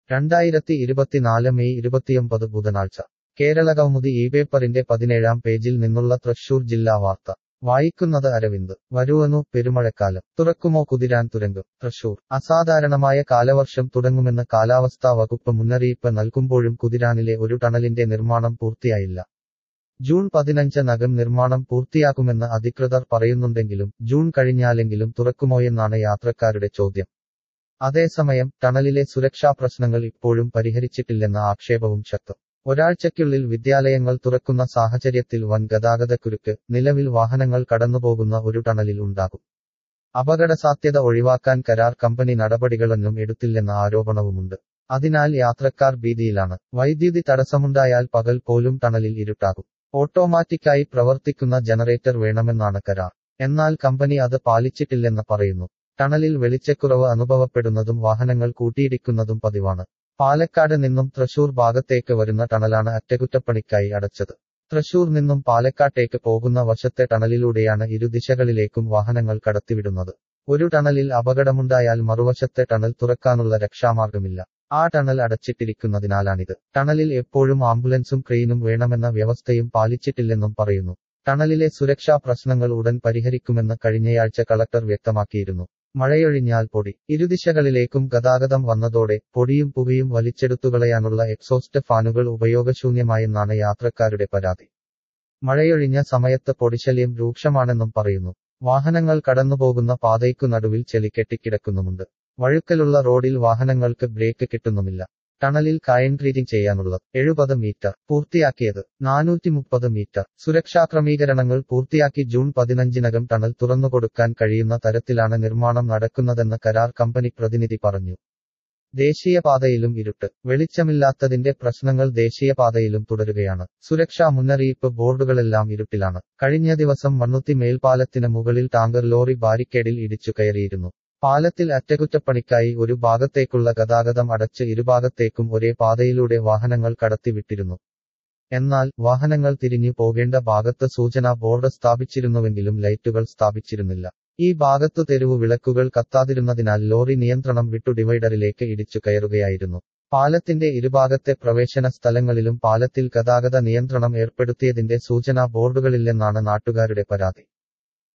2024 May 29 ബുധനാഴ്ച കേരളകൗമുദി ഈ പേപ്പറിന്റെ 17-ാം പേജിൽ നിന്നുള്ള തൃശൂർ ജില്ലാ വാർത്ത വായിക്കുന്നത് അരവിന്ദ്. വരുവനു പെരുമഴക്കാലം, തുറക്കുമോ കുതിരാൻ തുരങ്കം. തൃശൂർ അസാധാരണമായ കാലവർഷം തുടങ്ങുമെന്ന് കാലാവസ്ഥാ വകുപ്പ് മുന്നറിയിപ്പ് നൽകുമ്പോഴും കുതിരാനിലെ ഒരു ടണലിന്റെ നിർമ്മാണം പൂർത്തിയായില്ല. ജൂൺ 15-നകം നിർമ്മാണം പൂർത്തിയാക്കുമെന്ന് അധികൃതർ പറയുന്നുണ്ടെങ്കിലും ജൂൺ കഴിഞ്ഞാലെങ്കിലും തുറക്കുമോയെന്നാണ് യാത്രക്കാരുടെ ചോദ്യം. അതേസമയം ടണലിലെ സുരക്ഷാ പ്രശ്നങ്ങൾ ഇപ്പോഴും പരിഹരിച്ചിട്ടില്ലെന്ന ആക്ഷേപവും ശക്തം. ഒരാഴ്ചയ്ക്കുള്ളിൽ വിദ്യാലയങ്ങൾ തുറക്കുന്ന സാഹചര്യത്തിൽ വൻ ഗതാഗതക്കുരുക്ക് നിലവിൽ വാഹനങ്ങൾ കടന്നുപോകുന്ന ഒരു ടണലിൽ ഉണ്ടാകും. അപകടസാധ്യത ഒഴിവാക്കാൻ കരാർ കമ്പനി നടപടികളൊന്നും എടുത്തില്ലെന്ന ആരോപണവുമുണ്ട്. അതിനാൽ യാത്രക്കാർ ഭീതിയിലാണ്. വൈദ്യുതി തടസ്സമുണ്ടായാൽ പകൽ പോലും ടണലിൽ ഇരുട്ടാകും. ഓട്ടോമാറ്റിക്കായി പ്രവർത്തിക്കുന്ന ജനറേറ്റർ വേണമെന്നാണ് കരാർ. എന്നാൽ കമ്പനി അത് പാലിച്ചിട്ടില്ലെന്ന് പറയുന്നു. ടണലിൽ വെളിച്ചക്കുറവ് അനുഭവപ്പെടുന്നതും വാഹനങ്ങൾ കൂട്ടിയിടിക്കുന്നതും പതിവാണ്. പാലക്കാട് നിന്നും തൃശൂർ ഭാഗത്തേക്ക് വരുന്ന ടണലാണ് അറ്റകുറ്റപ്പണിക്കായി അടച്ചത്. തൃശൂർ നിന്നും പാലക്കാട്ടേക്ക് പോകുന്ന വശത്തെ ടണലിലൂടെയാണ് ഇരുദിശകളിലേക്കും വാഹനങ്ങൾ കടത്തിവിടുന്നത്. ഒരു ടണലിൽ അപകടമുണ്ടായാൽ മറുവശത്തെ ടണൽ തുറക്കാനുള്ള രക്ഷാമാർഗമില്ല. ആ ടണൽ അടച്ചിട്ടിരിക്കുന്നതിനാലാണിത്. ടണലിൽ എപ്പോഴും ആംബുലൻസും ക്രെയിനും വേണമെന്ന വ്യവസ്ഥയും പാലിച്ചിട്ടില്ലെന്നും പറയുന്നു. ടണലിലെ സുരക്ഷാ പ്രശ്നങ്ങൾ ഉടൻ പരിഹരിക്കുമെന്ന് കഴിഞ്ഞയാഴ്ച കളക്ടർ വ്യക്തമാക്കിയിരുന്നു. മഴയൊഴിഞ്ഞാൽ പൊടി ഇരുദിശകളിലേക്കും ഗതാഗതം വന്നതോടെ പൊടിയും പുകയും വലിച്ചെടുത്തുകളയാനുള്ള എക്സോസ്റ്റ് ഫാനുകൾ ഉപയോഗശൂന്യമായെന്നാണ് യാത്രക്കാരുടെ പരാതി. മഴയൊഴിഞ്ഞ സമയത്ത് പൊടിശല്യം രൂക്ഷമാണെന്നും പറയുന്നു. വാഹനങ്ങൾ കടന്നുപോകുന്ന പാതയ്ക്കു നടുവിൽ ചെളി കെട്ടിക്കിടക്കുന്നുമുണ്ട്. വഴുക്കലുള്ള റോഡിൽ വാഹനങ്ങൾക്ക് ബ്രേക്ക് കിട്ടുന്നുമില്ല. ടണലിൽ കായൻക്രീറ്റിംഗ് ചെയ്യാനുള്ളത് 70 മീറ്റർ, പൂർത്തിയാക്കിയത് 430 മീറ്റർ. സുരക്ഷാ ക്രമീകരണങ്ങൾ പൂർത്തിയാക്കി ജൂൺ 15-നകം ടണൽ തുറന്നുകൊടുക്കാൻ കഴിയുന്ന തരത്തിലാണ് നിർമ്മാണം നടക്കുന്നതെന്ന് കരാർ കമ്പനി പ്രതിനിധി പറഞ്ഞു. ദേശീയപാതയിലും ഇരുട്ട്, വെളിച്ചമില്ലാത്തതിന്റെ പ്രശ്നങ്ങൾ ദേശീയപാതയിലും തുടരുകയാണ്. സുരക്ഷാ മുന്നറിയിപ്പ് ബോർഡുകളെല്ലാം ഇരുട്ടിലാണ്. കഴിഞ്ഞ ദിവസം മണ്ണുത്തി മേൽപ്പാലത്തിന് മുകളിൽ ടാങ്കർ ലോറി ബാരിക്കേഡിൽ ഇടിച്ചു കയറിയിരുന്നു. പാലത്തിൽ അറ്റകുറ്റപ്പണിക്കായി ഒരു ഭാഗത്തേക്കുള്ള ഗതാഗതം അടച്ച് ഇരുഭാഗത്തേക്കും ഒരേ പാതയിലൂടെ വാഹനങ്ങൾ കടത്തിവിട്ടിരുന്നു. എന്നാൽ വാഹനങ്ങൾ തിരിഞ്ഞു പോകേണ്ട ഭാഗത്ത് സൂചനാ ബോർഡ് സ്ഥാപിച്ചിരുന്നുവെങ്കിലും ലൈറ്റുകൾ സ്ഥാപിച്ചിരുന്നില്ല. ഈ ഭാഗത്തു തെരുവു വിളക്കുകൾ കത്താതിരുന്നതിനാൽ ലോറി നിയന്ത്രണം വിട്ടു ഡിവൈഡറിലേക്ക് ഇടിച്ചു കയറുകയായിരുന്നു. പാലത്തിന്റെ ഇരുഭാഗത്തെ പ്രവേശന സ്ഥലങ്ങളിലും പാലത്തിൽ ഗതാഗത നിയന്ത്രണം ഏർപ്പെടുത്തിയതിന്റെ സൂചനാ ബോർഡുകളില്ലെന്നാണ് നാട്ടുകാരുടെ പരാതി.